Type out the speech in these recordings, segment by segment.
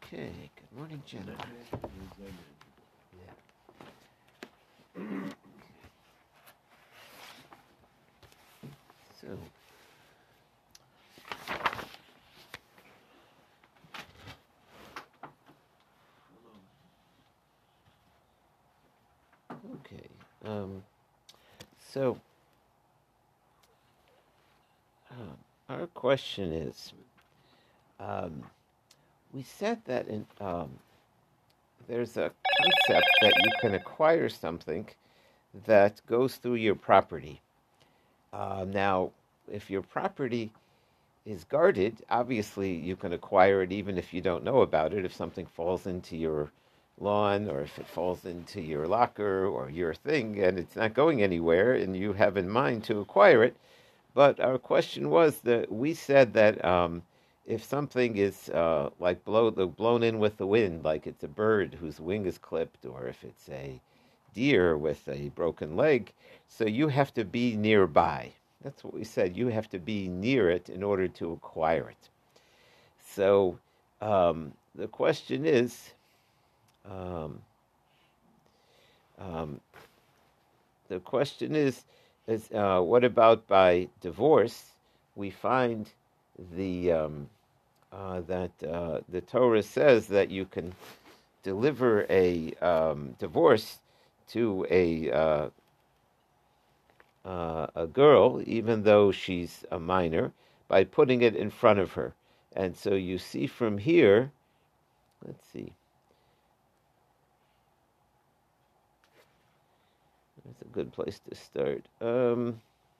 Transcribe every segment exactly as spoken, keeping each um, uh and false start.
Okay, good morning, Jenna. Yeah. So, okay. Um, so, uh, our question is, um, we said that in, um, there's a concept that you can acquire something that goes through your property. Uh, now, if your property is guarded, obviously you can acquire it even if you don't know about it. If something falls into your lawn or if it falls into your locker or your thing and it's not going anywhere and you have in mind to acquire it. But our question was that we said that um, if something is uh, like blow, blown in with the wind, like it's a bird whose wing is clipped, or if it's a deer with a broken leg, so you have to be nearby. That's what we said. You have to be near it in order to acquire it. So um, the question is, um, um, the question is, is uh, what about by divorce? We find the um, uh, that uh, the Torah says that you can deliver a um, divorce to a uh, uh, a girl, even though she's a minor, by putting it in front of her. And so you see from here, let's see, that's a good place to start. Um,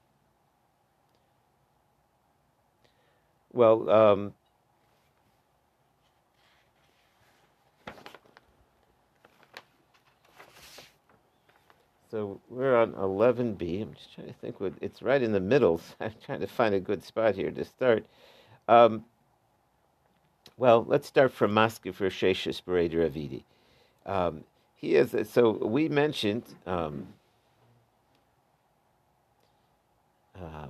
well, um, so we're on eleven b. I'm just trying to think what it's right in the middle. So I'm trying to find a good spot here to start. Um, well, let's start from Maske for Sheshis Bereder Avidi. Um, he is so we mentioned um, uh,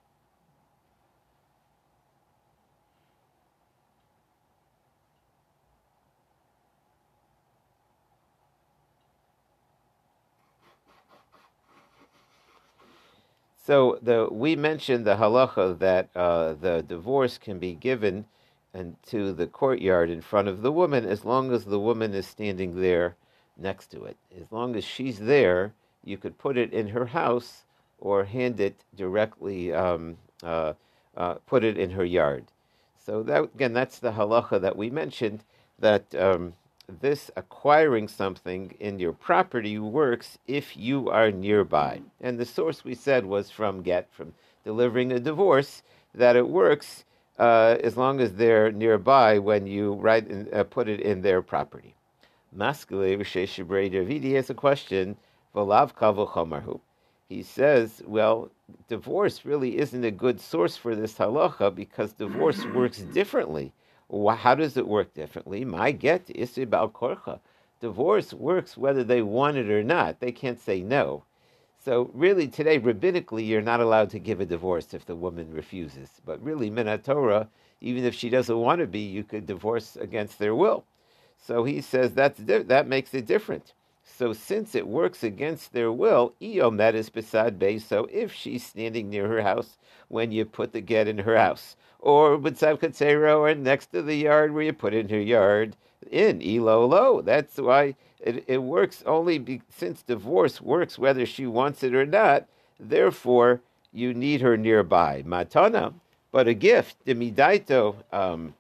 so the we mentioned the halacha that uh, the divorce can be given and to the courtyard in front of the woman as long as the woman is standing there next to it. As long as she's there, you could put it in her house or hand it directly, um, uh, uh, put it in her yard. So that again, that's the halacha that we mentioned, that um, this acquiring something in your property works if you are nearby. And the source we said was from Get, from delivering a divorce, that it works uh, as long as they're nearby when you write in, uh, put it in their property. Maskele Rishesh Davidi has a question. V'lav kavul chomarhu. He says, well, divorce really isn't a good source for this halacha because divorce works differently. How does it work differently? My get is about korcha. Divorce works whether they want it or not. They can't say no. So really today, rabbinically, you're not allowed to give a divorce if the woman refuses. But really, minat Torah, even if she doesn't want to be, you could divorce against their will. So he says that's that makes it different. So since it works against their will, Iomet is beside base. So if she's standing near her house when you put the get in her house, or b'tzav katzero, or next to the yard where you put it in her yard, in ilo lo. That's why it, it works only be, since divorce works whether she wants it or not. Therefore, you need her nearby. Matana, but a gift, demidaito. Um,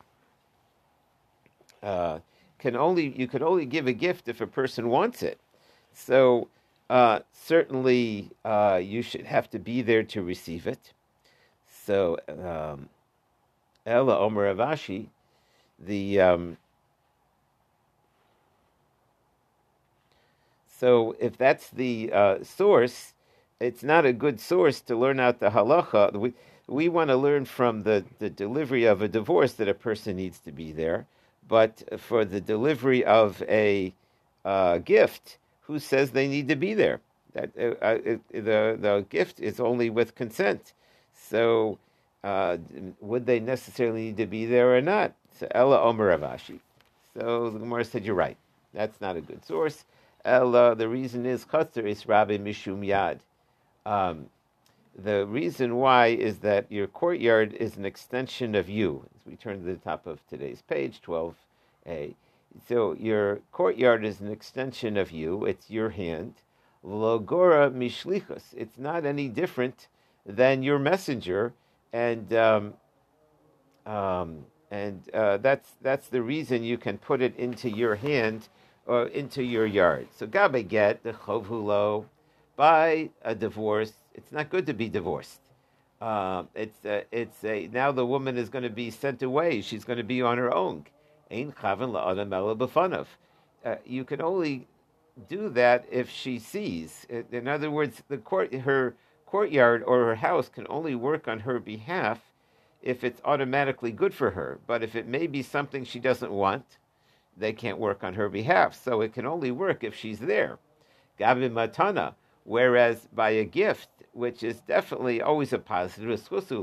uh, can only you can only give a gift if a person wants it. So uh, certainly uh, you should have to be there to receive it. So um, Ella Omer Avashi, the um, so if that's the uh, source, it's not a good source to learn out the halacha. We we want to learn from the, the delivery of a divorce that a person needs to be there. But for the delivery of a uh, gift, who says they need to be there? That uh, uh, it, the the gift is only with consent. So uh, would they necessarily need to be there or not? So Ella Omer Avashi. So the Gemara said, you're right. That's not a good source. El, uh, the reason is Chatzar is Rabbi Mishum Yad. Um, the reason why is that your courtyard is an extension of you. As we turn to the top of today's page, twelve A. So your courtyard is an extension of you. It's your hand. Logora mishlichus. It's not any different than your messenger, and um, um, and uh, that's that's the reason you can put it into your hand or into your yard. So gabe get the chovhulo by a divorce. It's not good to be divorced. Uh, it's uh, it's a now the woman is going to be sent away. She's going to be on her own. Ein chaven la'adam ela b'fanav. You can only do that if she sees. In other words, the court, her courtyard or her house can only work on her behalf if it's automatically good for her. But if it may be something she doesn't want, they can't work on her behalf. So it can only work if she's there. Gabi matana. Whereas by a gift, which is definitely always a positive,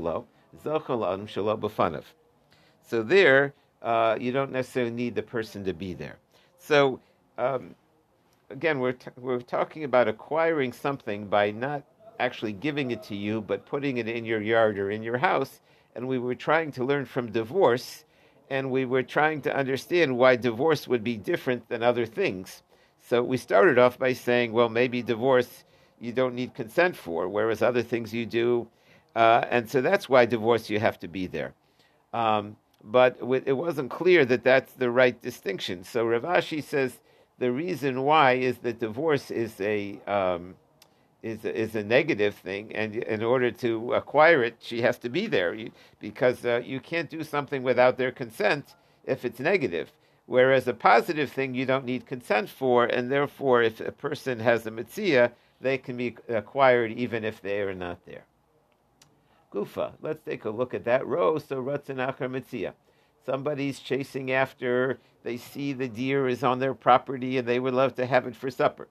so there, uh, you don't necessarily need the person to be there. So, um, again, we're t- we're talking about acquiring something by not actually giving it to you, but putting it in your yard or in your house. And we were trying to learn from divorce, and we were trying to understand why divorce would be different than other things. So we started off by saying, well, maybe divorce you don't need consent for, whereas other things you do. Uh, and so that's why divorce, you have to be there. Um, but it wasn't clear that that's the right distinction. So Rav Ashi says the reason why is that divorce is a um, is a, is a negative thing, and in order to acquire it, she has to be there, you, because uh, you can't do something without their consent if it's negative. Whereas a positive thing you don't need consent for, and therefore if a person has a mitzvah, they can be acquired even if they are not there. Gufa, let's take a look at that row. So Ratzon Achar Mitzvah. Somebody's chasing after, they see the deer is on their property and they would love to have it for supper.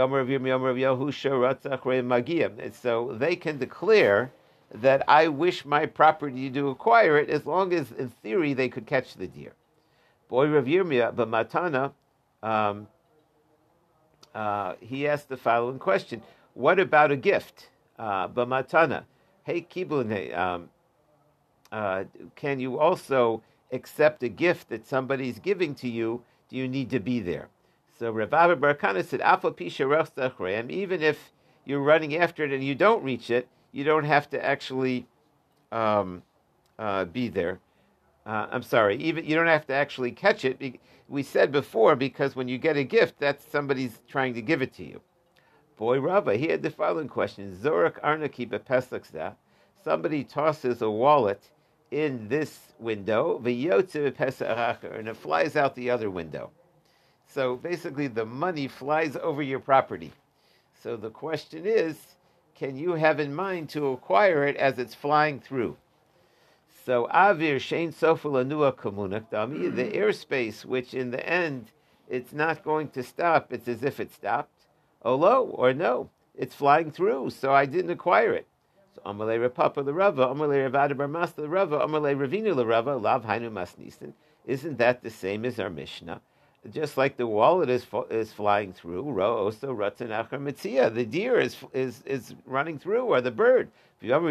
And so they can declare that I wish my property to acquire it, as long as in theory they could catch the deer. Boy Rav Yirmiyah, but Matana, um, uh, he asked the following question: what about a gift? Uh, but Matana, hey Kibune, um, uh, can you also accept a gift that somebody's giving to you? Do you need to be there? So Rav Abba Barakana said, Afa Pisha, even if you're running after it and you don't reach it, you don't have to actually um, uh, be there. Uh, I'm sorry, even you don't have to actually catch it. We said before, because when you get a gift, that's somebody's trying to give it to you. Boy Rava, he had the following question: Zorak Arnaki bepesachzeh. Somebody tosses a wallet in this window, v'yotze bepesach, and it flies out the other window. So basically, the money flies over your property. So the question is, can you have in mind to acquire it as it's flying through? So avir shein sofel anua komunak dami, the airspace, which in the end it's not going to stop. It's as if it stopped. Olo or no, it's flying through. So I didn't acquire it. So amalei Rapapa the Rava, amalei Ravada Barmasta the Rava, amalei Ravinu the Rava, lav hainu masnisen. Isn't that the same as our Mishnah? Just like the wallet is is flying through, ro also ratzon achar mitzia, the deer is is is running through, or the bird. You have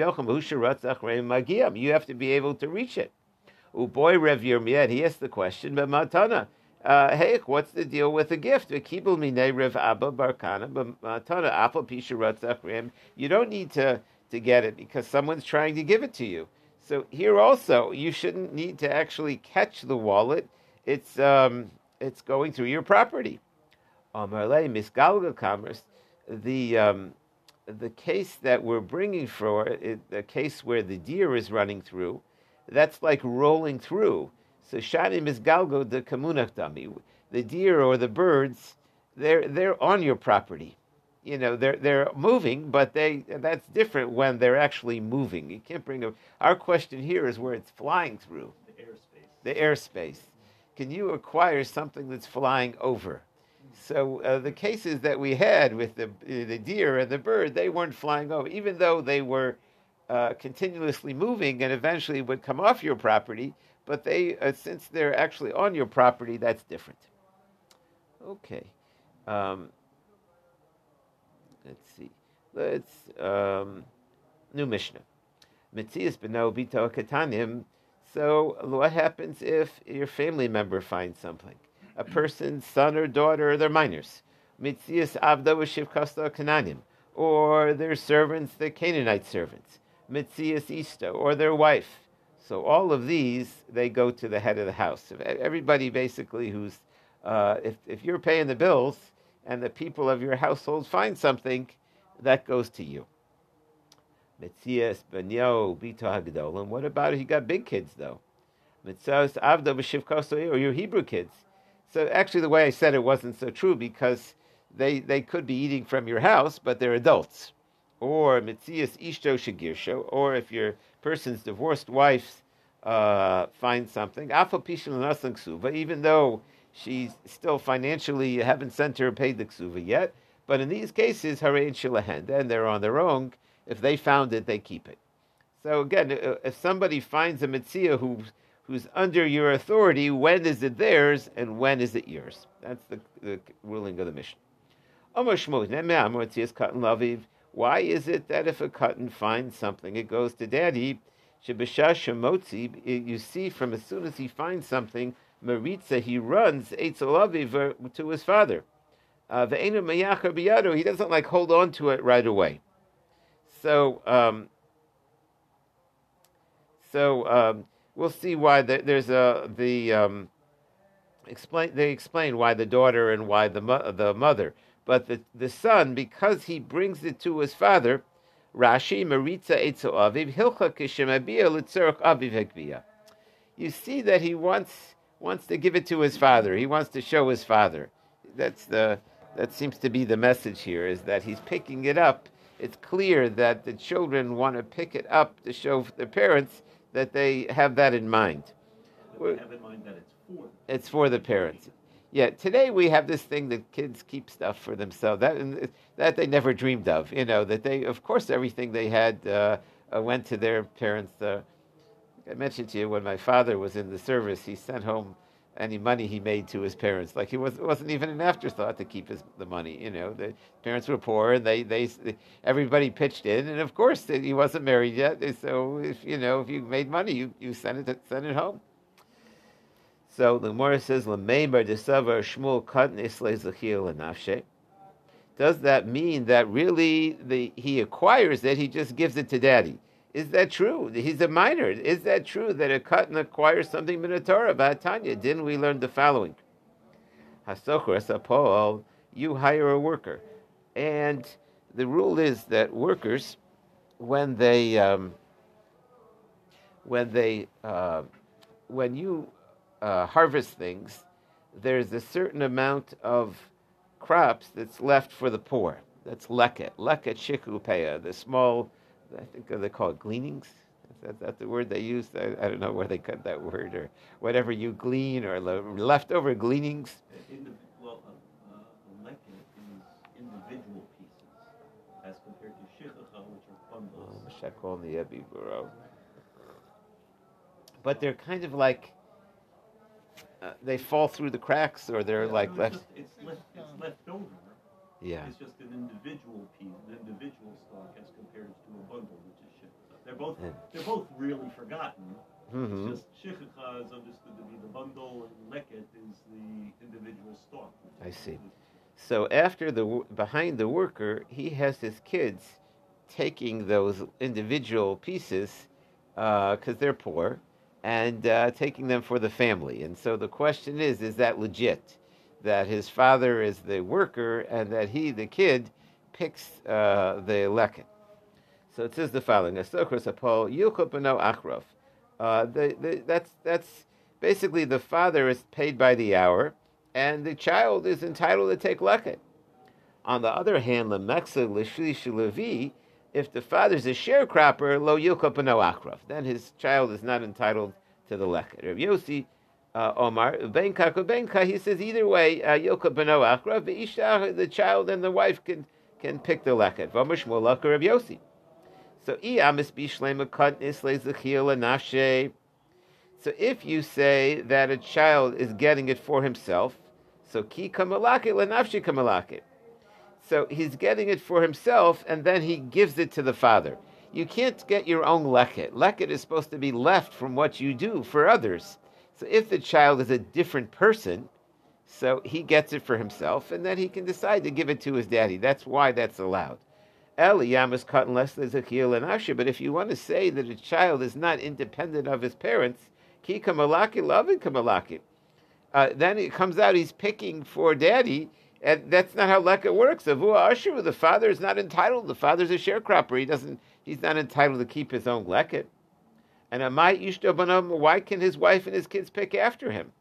to be able to reach it. Uboy Rev Yirmiyah, he asked the question, but Matana, uh, hey, what's the deal with the gift? Rev Abba Barkana, but Matana, Apple Pisha Ratzach. You don't need to to get it because someone's trying to give it to you. So here also, you shouldn't need to actually catch the wallet. It's um, it's going through your property. Amarle misgalga commerce, the um, the case that we're bringing for it, the case where the deer is running through, that's like rolling through. So shani misgalgo the kamunach, the deer or the birds, they're they're on your property. You know, they're they're moving, but they that's different when they're actually moving. You can't bring a. Our question here is where it's flying through. The airspace. The airspace. Can you acquire something that's flying over? So uh, the cases that we had with the the deer and the bird, they weren't flying over, even though they were uh, continuously moving and eventually would come off your property, but they uh, since they're actually on your property, that's different. Okay. Um, let's see. Let's um, new Mishnah. Mitzias beno bito katanim. So what happens if your family member finds something? A person's son or daughter, they're minors. Mitzias avda v'shivkasta kananim, or their servants, the Canaanite servants. Mitzias ishta, or their wife. So all of these, they go to the head of the house. Everybody basically who's, uh, if if you're paying the bills and the people of your household find something, that goes to you. Metzias benyo bito hagdolim. What about if you got big kids though? Metzias avda b'shivkoso, or your Hebrew kids. So actually, the way I said it wasn't so true because they they could be eating from your house, but they're adults. Or metzias ishto shagirsho, or if your person's divorced wife uh, finds something, afal pishin l'nasan ksuva, even though she's still financially, you haven't sent her paid the ksuva yet. But in these cases, harein shilahen, then they're on their own. If they found it, they keep it. So again, if somebody finds a mitzvah who's, who's under your authority, when is it theirs and when is it yours? That's the, the ruling of the Mishnah. Why is it that if a katan finds something, it goes to daddy? You see from as soon as he finds something, Maritza, he runs to his father. Uh, he doesn't like hold on to it right away. So, um, so um, we'll see why the, there's a the um, explain. They explain why the daughter and why the mo- the mother, but the the son, because he brings it to his father. Rashi Maritza Eitzo Aviv Hilcha Kishemabia Litzurach Aviv Hekbia. You see that he wants wants to give it to his father. He wants to show his father. That's the that seems to be the message here. Is that he's picking it up. It's clear that the children want to pick it up to show their parents that they have that in mind. They have in mind that it's for them. It's for the parents. Yeah, today we have this thing that kids keep stuff for themselves. That that they never dreamed of. You know, that they, of course, everything they had uh, uh, went to their parents. Uh, I mentioned to you when my father was in the service, he sent home any money he made to his parents. Like he was, it wasn't even an afterthought to keep his the money. You know, the parents were poor, and they, they everybody pitched in, and of course he wasn't married yet. So if you know if you made money, you, you sent it send it home. So the Gemara says, "L'meimer desavar Shmuel katan islay zechil lenafshe." Does that mean that really the he acquires it? He just gives it to daddy. Is that true? He's a minor. Is that true that a katan acquires something min Torah? Ba'atanya, didn't we learn the following? Hasocher esapol, you hire a worker, and the rule is that workers, when they, um, when they, uh, when you uh, harvest things, there's a certain amount of crops that's left for the poor. That's leket, leket shikupeya, the small. I think they call it gleanings. Is that, that the word they use? I, I don't know where they cut that word, or whatever you glean, or le- leftover gleanings. In the, well, uh, uh, leket is individual pieces, as compared to shichacha, which are bundles. Oh, but they're kind of like, uh, they fall through the cracks, or they're yeah, like no, left. It's, just, it's left. It's left over. Yeah. It's just an individual piece, an individual stock, as compared to a bundle, which is shichacha. They're both yeah. they're both really forgotten. Mm-hmm. It's just shichacha is understood to be the bundle, and leket is the individual stock. I see. So after the behind the worker, he has his kids taking those individual pieces because uh, they're poor, and uh, taking them for the family. And so the question is: is that legit? That his father is the worker and that he, the kid, picks uh, the leket. So it says the following: uh, the, the, that's that's basically the father is paid by the hour, and the child is entitled to take leket. On the other hand, if the father's a sharecropper, lo yilkopano akrav, then his child is not entitled to the leket. Rav Yossi. Uh, Omar Benka Benka, he says either way, Yilka Beno Achra, the child and the wife can can pick the leket. V'Amar Shmuel Laka Rav Yossi. So I amis bishlema kat nislei zechil and nafshe So if you say that a child is getting it for himself, so ki kamalakit lenafshi kamalakit. So he's getting it for himself, and then he gives it to the father. You can't get your own leket. Leket is supposed to be left from what you do for others. So if the child is a different person, so he gets it for himself, and then he can decide to give it to his daddy. That's why that's allowed. Eliyam is cut unless there's a chiyuv and asher. But if you want to say that a child is not independent of his parents, ki kamalaki lovin kamalaki, uh, then it comes out he's picking for daddy, and that's not how leket works. Avua asher, the father is not entitled. The father's a sharecropper. He doesn't. He's not entitled to keep his own leket. And amai ishto banom, why can his wife and his kids pick after him?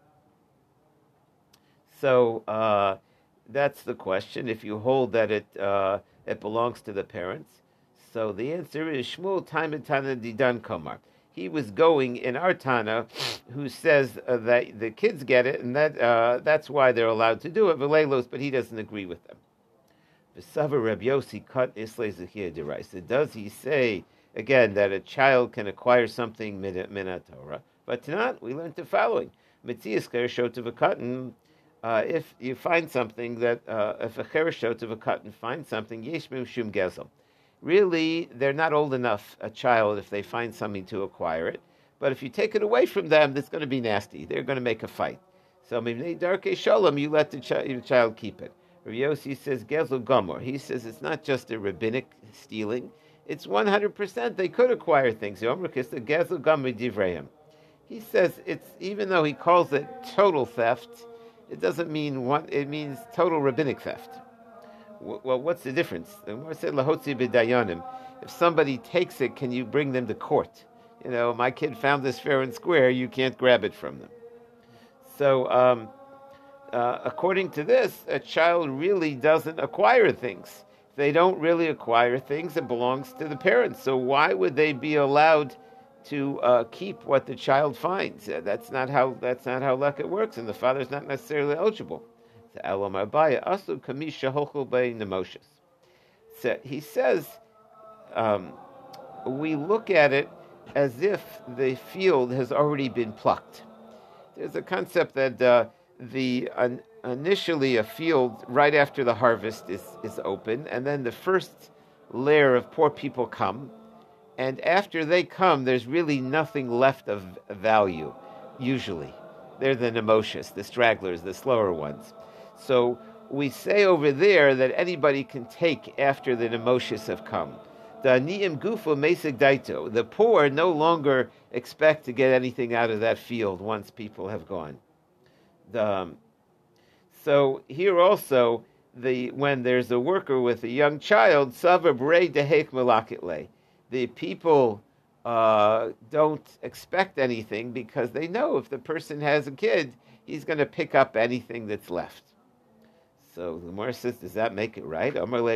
So uh, that's the question. If you hold that it uh, it belongs to the parents, so the answer is Shmuel time and Tana Didan Komar. He was going in our Tana, who says uh, that the kids get it, and that uh, that's why they're allowed to do it. V'leilos, but he doesn't agree with them. V'savar Reb Yossi cut islay zechiyah deraisa. Does he say again that a child can acquire something min Torah? But not. We learned the following: Mitzias kereshot of a cotton. Uh, if you find something that, uh, if a chereshot of a cotton finds something, yesh mim shum gezel. Really, they're not old enough, a child, if they find something to acquire it. But if you take it away from them, that's going to be nasty. They're going to make a fight. So, mimnei darkei shalom, you let the chi- your child keep it. Rav Yossi says, gezel gomor. He says it's not just a rabbinic stealing. It's one hundred percent. They could acquire things. Gezel gomor divrayim. He says it's, even though he calls it total theft, it doesn't mean one. It means total rabbinic theft. Well, what's the difference? The Gemara said, "Lahotzi b'dayanim." If somebody takes it, can you bring them to court? You know, my kid found this fair and square. You can't grab it from them. So, um, uh, according to this, a child really doesn't acquire things. If they don't really acquire things, it belongs to the parents. So, why would they be allowed to uh, keep what the child finds? Uh, that's not how that's not how leket works, and the father's not necessarily eligible. So he says, um, we look at it as if the field has already been plucked. There's a concept that uh, the uh, initially a field right after the harvest is, is open, and then the first layer of poor people come. And after they come, there's really nothing left of value, usually. They're the nemoshes, the stragglers, the slower ones. So we say over there that anybody can take after the nemoshes have come. The aniyim gufa mesig daito. The poor no longer expect to get anything out of that field once people have gone. The, um, so here also, the when there's a worker with a young child, savar brei dehek malakitle. The people uh, don't expect anything because they know if the person has a kid, he's going to pick up anything that's left. So the Gemara says, does that make it right?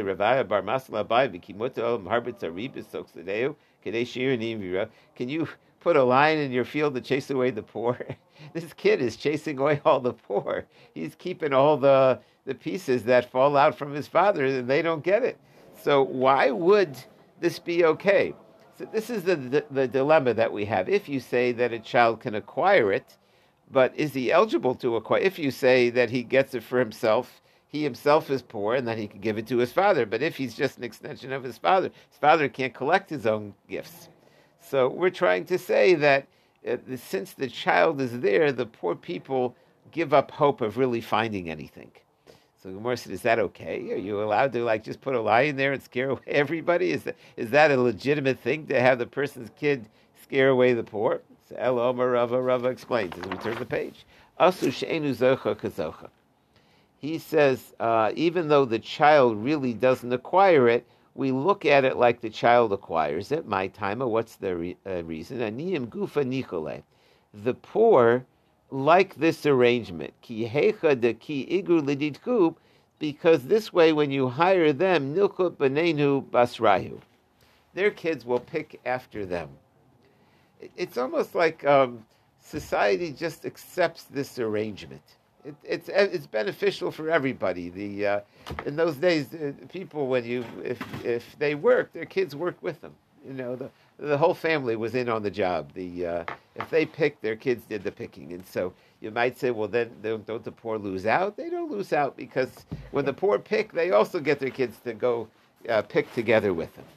Can you put a lion in your field to chase away the poor? This kid is chasing away all the poor. He's keeping all the, the pieces that fall out from his father, and they don't get it. So why would this be okay? So this is the, the the dilemma that we have. If you say that a child can acquire it, but is he eligible to acquire? If you say that he gets it for himself, he himself is poor, and then he can give it to his father. But if he's just an extension of his father, his father can't collect his own gifts. So we're trying to say that uh, since the child is there, the poor people give up hope of really finding anything. So Gemara said, is that okay? Are you allowed to like just put a lion there and scare away everybody? Is that, is that a legitimate thing to have the person's kid scare away the poor? So El Omer Rava Rava explains as we turn the page. Asu she'enu zocha kazocha. He says, uh, even though the child really doesn't acquire it, we look at it like the child acquires it. My timer, what's the re- uh, reason? Aniyim gufa nichole. The poor like this arrangement, ki hecha de ki igru liditku, because this way, when you hire them, nilchut benenu basrayu, their kids will pick after them. It's almost like um, society just accepts this arrangement. It, it's it's beneficial for everybody. The uh, in those days, uh, people when you if if they work, their kids work with them. You know, the the whole family was in on the job. The uh, if they picked, their kids did the picking, and so you might say, well, then don't, don't the poor lose out? They don't lose out because when the poor pick, they also get their kids to go uh, pick together with them.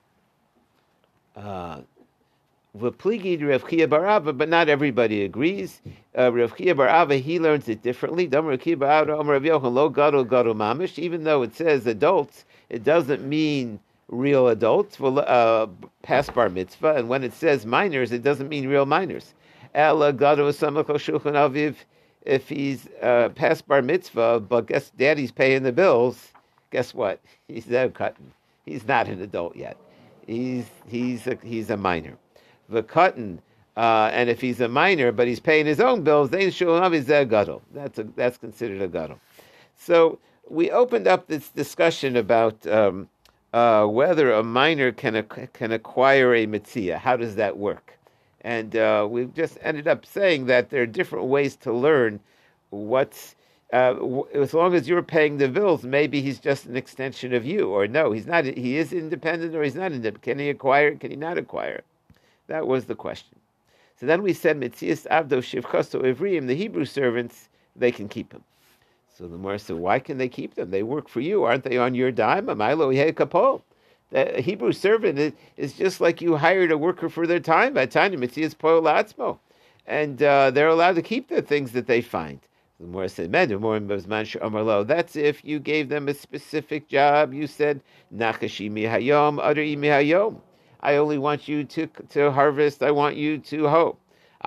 Uh, V'pligid Rav Chia bar Ava, but not everybody agrees. Uh, Rav Chia bar Ava, he learns it differently. Dam Rav Chia bar Ava, Rav Yochanan, lo gadol gadol mamish. Even though it says adults, it doesn't mean real adults. Uh, past bar mitzvah, and when it says minors, it doesn't mean real minors. Ela gadol samachol shulchan aviv. If he's uh, past bar mitzvah, but guess daddy's paying the bills. Guess what? He's there cutting. He's not an adult yet. He's he's a, he's a minor. The cotton, uh, and if he's a minor but he's paying his own bills, then is a gadol. That's a, that's considered a gadol. So we opened up this discussion about um, uh, whether a minor can can acquire a mitzvah. How does that work? And uh, we've just ended up saying that there are different ways to learn what's. Uh, w- as long as you're paying the bills, maybe he's just an extension of you, or no, he's not. He is independent, or he's not independent. Can he acquire it? Can he not acquire it? That was the question. So then we said, Mitzias Avdo Shivchasto Ivriim, the Hebrew servants, they can keep him. So the Gemara said, why can they keep them? They work for you. Aren't they on your dime? The Hebrew servant is, is just like you hired a worker for their time. Mitzias Poel Atzmo. And uh, they're allowed to keep the things that they find. The Gemara said, that's if you gave them a specific job. You said, Nachashimi Hayom, Adari Hayom. I only want you to to harvest. I want you to hoe.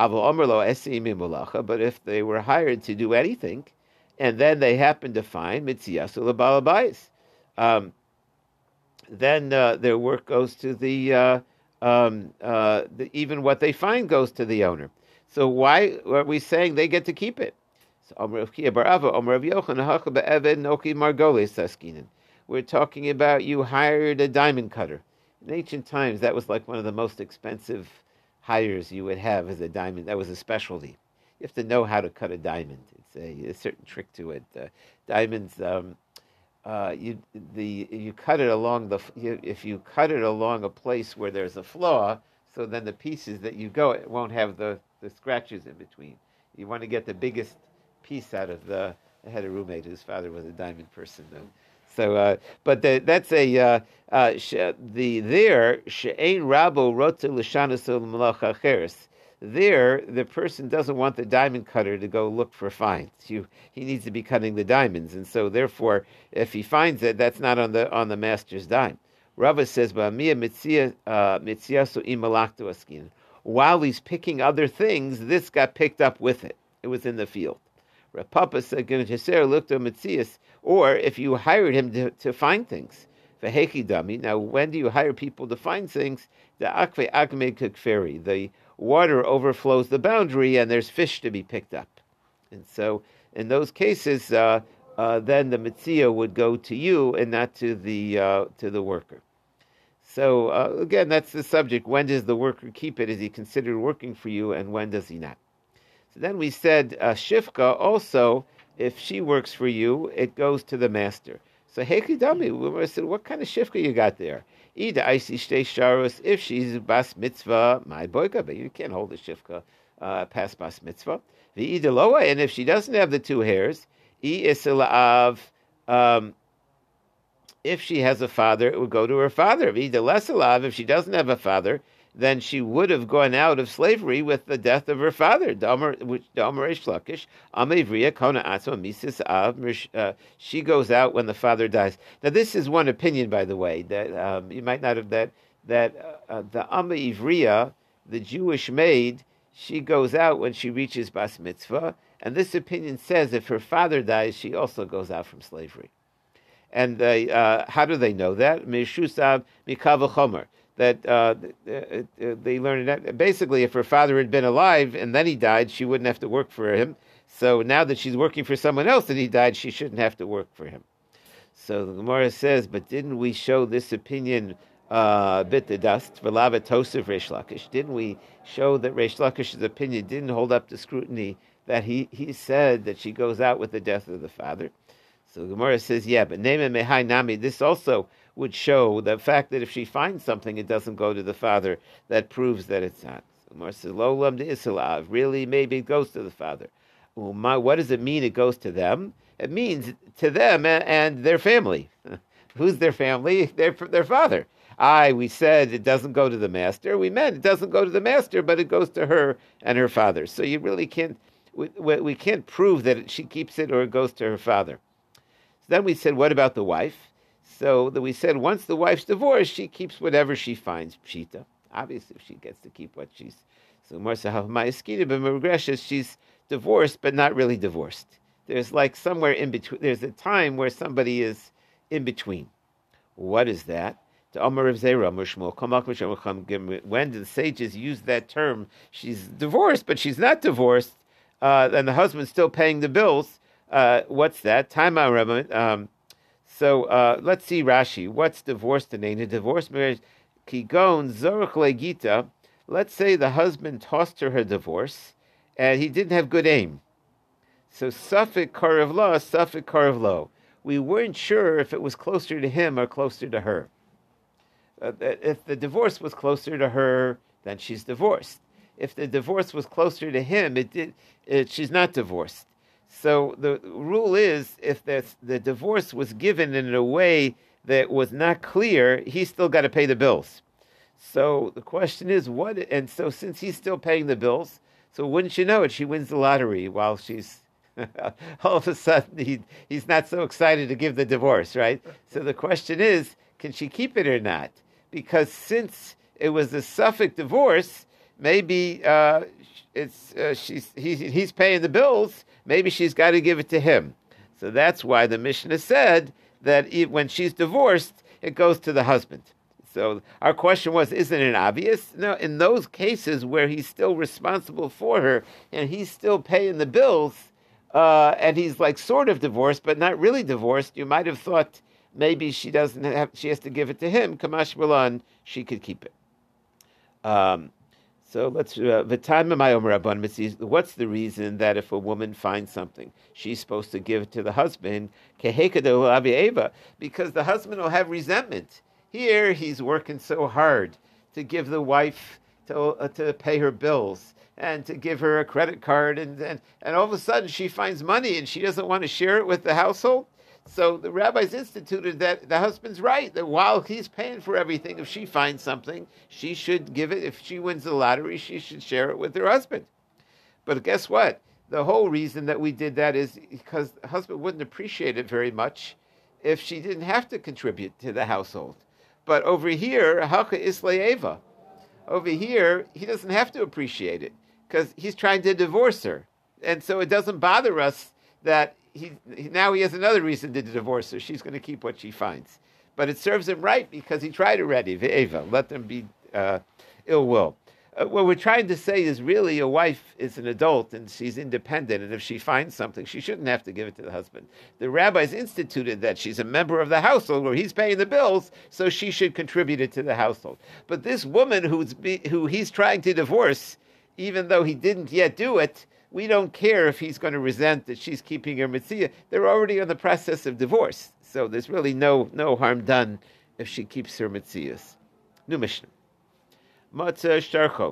But if they were hired to do anything, and then they happen to find mitziyasu lebalabais, um, then uh, their work goes to the, uh, um, uh, the even what they find goes to the owner. So why are we saying they get to keep it? So we're talking about you hired a diamond cutter. In ancient times, that was like one of the most expensive hires you would have as a diamond. That was a specialty. You have to know how to cut a diamond. It's a, a certain trick to it. Uh, diamonds, um, uh, you the you cut it along the. You, if you cut it along a place where there's a flaw, so then the pieces that you go, it won't have the, the scratches in between. You want to get the biggest piece out of the. I had a roommate whose father was a diamond person. Uh, So, uh, but the, that's a uh, uh, sh- the there she'ein rabo rotze l'shanasul malacha cheres. There, the person doesn't want the diamond cutter to go look for finds. You, he needs to be cutting the diamonds, and so therefore, if he finds it, that's not on the on the master's dime. Rava says, "Ba'amiyah mitzia mitziasu imalaktu askin." While he's picking other things, this got picked up with it. It was in the field. Rav Papa said, looked at Mitzias, or if you hired him to, to find things. Now, when do you hire people to find things? The akve akme kukferi. The water overflows the boundary, and there's fish to be picked up. And so, in those cases, uh, uh, then the mitzia would go to you and not to the uh, to the worker. So uh, again, that's the subject. When does the worker keep it? Is he considered working for you, and when does he not? So then we said uh, shifka also, if she works for you, it goes to the master. So hekidami, we said, what kind of shifka you got there? Ida aisi shtei sharos, if she's bas mitzvah, my boyka, but you can't hold a shifka uh, past bas mitzvah. V'ida loa, and if she doesn't have the two hairs, I isilaav, um if she has a father, it would go to her father. V'ida lesalav, if she doesn't have a father, then she would have gone out of slavery with the death of her father. She goes out when the father dies. Now, this is one opinion, by the way, that um, you might not have that that uh, the Amma Ivriya, the Jewish maid, she goes out when she reaches Bas Mitzvah, and this opinion says if her father dies, she also goes out from slavery. And they, uh, how do they know that? Mishusab Mikava Chomer. That uh, they learned that basically, if her father had been alive and then he died, she wouldn't have to work for him. So now that she's working for someone else and he died, she shouldn't have to work for him. So the Gemara says, but didn't we show this opinion uh, bit the dust? V'lavet Tosef Reish Lakish. Didn't we show that Reish Lakish's opinion didn't hold up to scrutiny? That he, he said that she goes out with the death of the father. So the Gemara says, yeah, but Neme Mehai Nami. This also would show the fact that if she finds something, it doesn't go to the father. That proves that it's not. Really, maybe it goes to the father. What does it mean it goes to them? It means to them and their family. Who's their family? Their, their father. I, we said it doesn't go to the master. We meant it doesn't go to the master, but it goes to her and her father. So you really can't, we, we can't prove that she keeps it or it goes to her father. So then we said, what about the wife? So that we said once the wife's divorced, she keeps whatever she finds, pshita. Obviously, she gets to keep what she's. So Marsa she's divorced, but not really divorced. There's like somewhere in between. There's a time where somebody is in between. What is that? When the sages use that term, she's divorced, but she's not divorced, uh, and the husband's still paying the bills. Uh, what's that? Time um, So uh, let's see Rashi. What's divorced and ain't a divorce marriage? Kigon zorach legita. Let's say the husband tossed her her divorce, and he didn't have good aim. So Suffolk Karav Lo, Suffolk Karav Lo. We weren't sure if it was closer to him or closer to her. Uh, if the divorce was closer to her, then she's divorced. If the divorce was closer to him, it did. It, she's not divorced. So the rule is, if the, the divorce was given in a way that was not clear, he's still got to pay the bills. So the question is, what? And so since he's still paying the bills, so wouldn't you know it? She wins the lottery while she's all of a sudden he he's not so excited to give the divorce, right? So the question is, can she keep it or not? Because since it was a Suffolk divorce, maybe uh, it's uh, she's he's he's paying the bills. Maybe she's got to give it to him. So that's why the Mishnah said that when she's divorced, it goes to the husband. So our question was, isn't it obvious? No, in those cases where he's still responsible for her and he's still paying the bills, uh, and he's like sort of divorced but not really divorced, you might have thought maybe she doesn't have, she has to give it to him. Kamash Milan, she could keep it. Um, so let's. What's the reason that if a woman finds something, she's supposed to give it to the husband? Because the husband will have resentment. Here, he's working so hard to give the wife to uh, to pay her bills and to give her a credit card, and, and and all of a sudden she finds money and she doesn't want to share it with the household. So the rabbis instituted that the husband's right, that while he's paying for everything, if she finds something, she should give it. If she wins the lottery, she should share it with her husband. But guess what? The whole reason that we did that is because the husband wouldn't appreciate it very much if she didn't have to contribute to the household. But over here, Halka Islayeva, over here, he doesn't have to appreciate it because he's trying to divorce her. And so it doesn't bother us that he, now he has another reason to divorce her. She's going to keep what she finds. But it serves him right because he tried already. Ve'eva, let them be uh, ill will. Uh, what we're trying to say is really a wife is an adult and she's independent, and if she finds something, she shouldn't have to give it to the husband. The rabbis instituted that she's a member of the household where he's paying the bills, so she should contribute it to the household. But this woman who's be, who he's trying to divorce, even though he didn't yet do it, we don't care if he's going to resent that she's keeping her mitzvah. They're already in the process of divorce, so there's really no no harm done if she keeps her mitzvahs. New Mishnah. Matzah Shtarchov.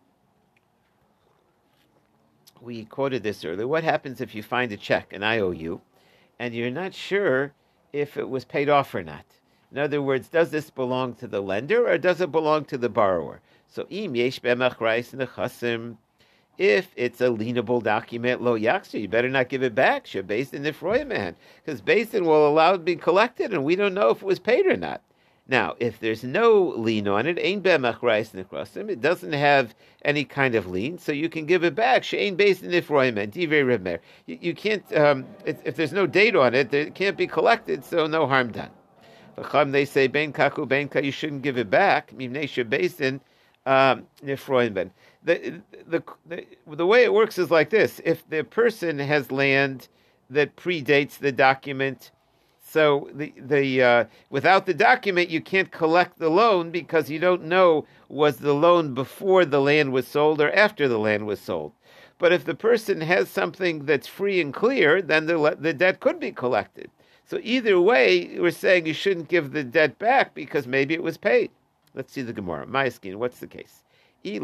We quoted this earlier. What happens if you find a check, an I O U, and you're not sure if it was paid off or not? In other words, does this belong to the lender or does it belong to the borrower? So, im yesh b'machrais nechasim. If it's a lienable document, lo yaksha, you better not give it back. Sheh Beis Din nifroya man, because Beis Din will allow it to be collected, and we don't know if it was paid or not. Now, if there's no lien on it, ein b'machrais nechasim, it doesn't have any kind of lien, so you can give it back. She'ein Beis Din nifroya man, divrei Reb Meir. You, you can't. Um, if, if there's no date on it, it can't be collected, so no harm done. V'cham, they say ben kaku ben ka, you shouldn't give it back. Mimnei sheh Beis Din nifroya ben. The, the the the way it works is like this: if the person has land that predates the document, so the the uh, without the document you can't collect the loan because you don't know was the loan before the land was sold or after the land was sold. But if the person has something that's free and clear, then the the debt could be collected. So either way, we're saying you shouldn't give the debt back because maybe it was paid. Let's see the Gemara. Ma'askin, what's the case? If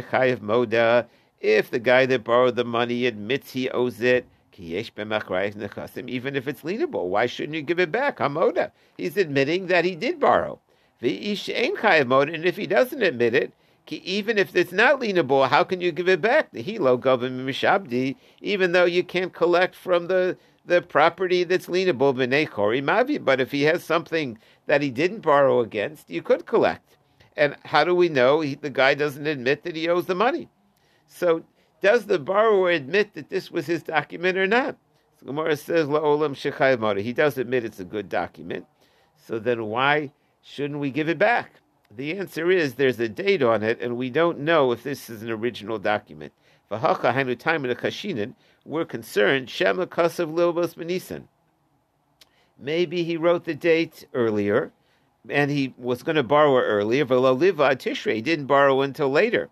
the guy that borrowed the money admits he owes it, even if it's lienable, why shouldn't you give it back? Hamoda. He's admitting that he did borrow. And if he doesn't admit it, even if it's not lienable, how can you give it back? Even though you can't collect from the, the property that's lienable, but if he has something that he didn't borrow against, you could collect. And how do we know he, the guy doesn't admit that he owes the money? So does the borrower admit that this was his document or not? So Gemara says, La'olam shechayv moda. He does admit it's a good document. So then why shouldn't we give it back? The answer is there's a date on it, and we don't know if this is an original document. We're concerned, Shema Kasav Lilbos Benisan. Maybe he wrote the date earlier, and he was going to borrow earlier, but Tishrei, he didn't borrow until later.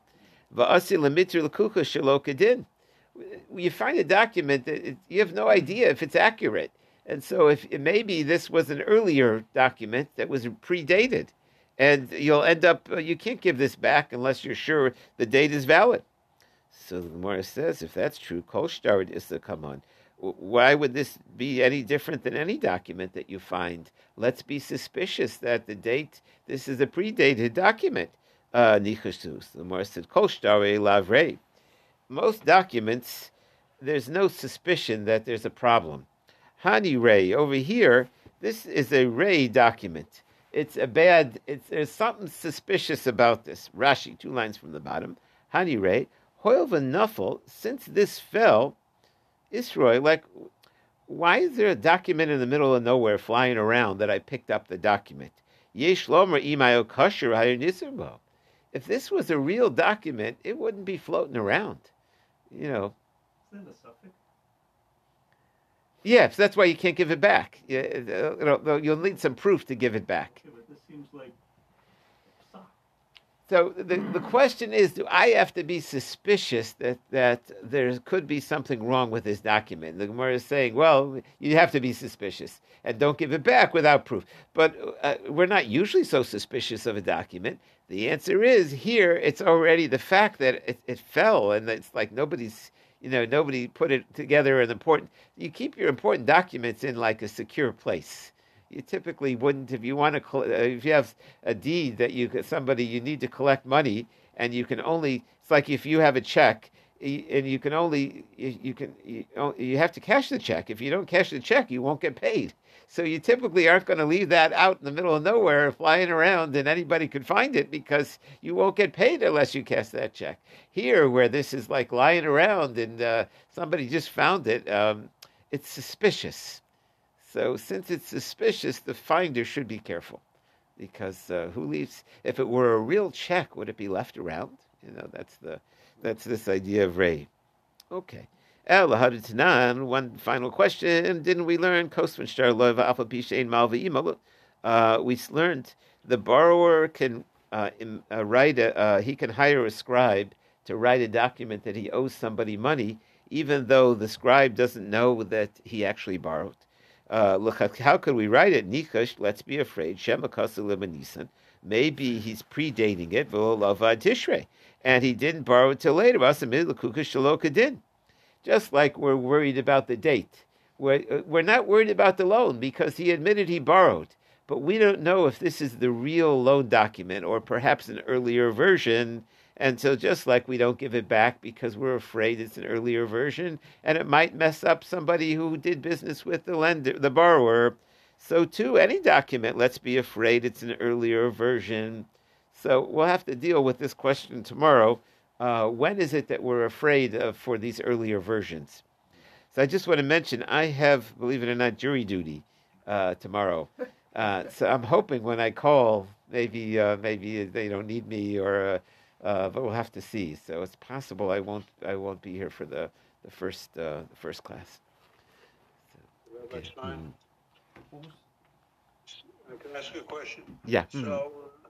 You find a document that it, you have no idea if it's accurate. And so if maybe this was an earlier document that was predated, and you'll end up, uh, you can't give this back unless you're sure the date is valid. So the Gemara says, if that's true, Kol Shtarid Issa, come on. Why would this be any different than any document that you find? Let's be suspicious that the date, this is a predated document. Nichasus. The Gemara said, Kol Shtarid Lavrei. Most documents, there's no suspicion that there's a problem. Hani Ray, over here, this is a Ray document. It's a bad, it's, there's something suspicious about this. Rashi, two lines from the bottom. Hani Ray, Hoil v'Nuffel, since this fell, Israel, like, why is there a document in the middle of nowhere flying around that I picked up the document? Yesh lomer imayo kasher hayir nisrbo. If this was a real document, it wouldn't be floating around. You know. Isn't that a suffix? Yes, that's why you can't give it back. You know, you'll need some proof to give it back. Yeah, but this seems like sock. So the, the question is, do I have to be suspicious that, that there could be something wrong with this document? The Gemara is saying, well, you have to be suspicious and don't give it back without proof. But uh, we're not usually so suspicious of a document. The answer is, here, it's already the fact that it, it fell and it's like nobody's, you know, nobody put it together an important, you keep your important documents in like a secure place. You typically wouldn't, if you want to, if you have a deed that you, somebody, you need to collect money and you can only, it's like if you have a check and you can only, you can, you, you have to cash the check. If you don't cash the check, you won't get paid. So you typically aren't going to leave that out in the middle of nowhere flying around and anybody could find it because you won't get paid unless you cash that check. Here, where this is like lying around and uh, somebody just found it, um, it's suspicious. So since it's suspicious, the finder should be careful because uh, who leaves? If it were a real check, would it be left around? You know, that's the that's this idea of Ray. Okay. One final question. Didn't we learn uh, we learned the borrower can uh, uh, write a, uh, he can hire a scribe to write a document that he owes somebody money, even though the scribe doesn't know that he actually borrowed. Uh, look, how could we write it? Nikash, let's be afraid. Maybe he's predating it, Tishrei, and he didn't borrow it till later. Just like we're worried about the date. We're, we're not worried about the loan because he admitted he borrowed. But we don't know if this is the real loan document or perhaps an earlier version. And so just like we don't give it back because we're afraid it's an earlier version and it might mess up somebody who did business with the lender, the borrower, so too any document, let's be afraid it's an earlier version. So we'll have to deal with this question tomorrow. Uh, when is it that we're afraid of for these earlier versions? So I just want to mention, I have, believe it or not, jury duty uh, tomorrow. Uh, so I'm hoping when I call, maybe uh, maybe they don't need me, or uh, uh, but we'll have to see. So it's possible I won't I won't be here for the the first uh, the first class. So, okay. mm. Can I ask you a question? Yeah. So. Mm-hmm.